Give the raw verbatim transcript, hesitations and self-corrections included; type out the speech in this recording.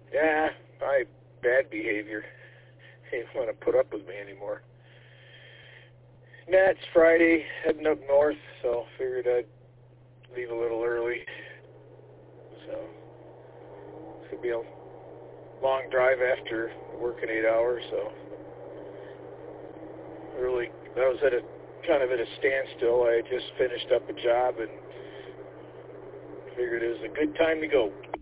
Yeah, my bad behavior. They didn't want to put up with me anymore. Nah, it's Friday, heading up north, so figured I'd leave a little early. So it's going to be a long drive after working eight hours, so really, I was at a kind of at a standstill. I had just finished up a job and figured it was a good time to go.